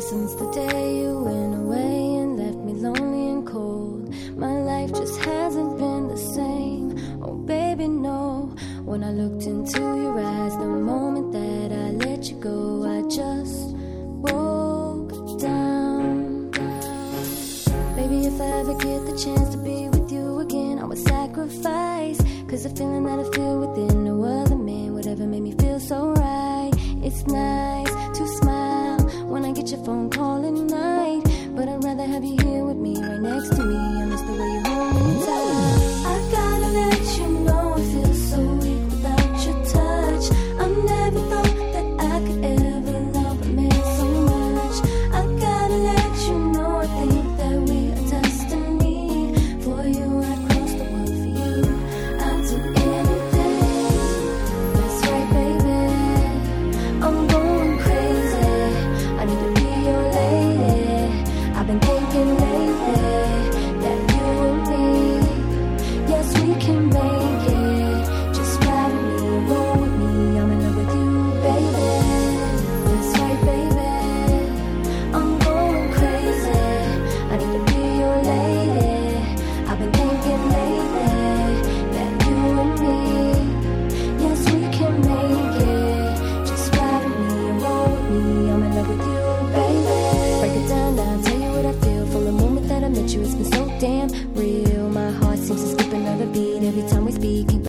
since the day you went away and left me lonely and cold. My life just hasn't been the same. Oh baby, no. When I looked into your eyes, the moment that I let you go, I just broke down. Baby, if I ever get the chance to be with you again, I would sacrifice, 'cause the feeling that I feel within the world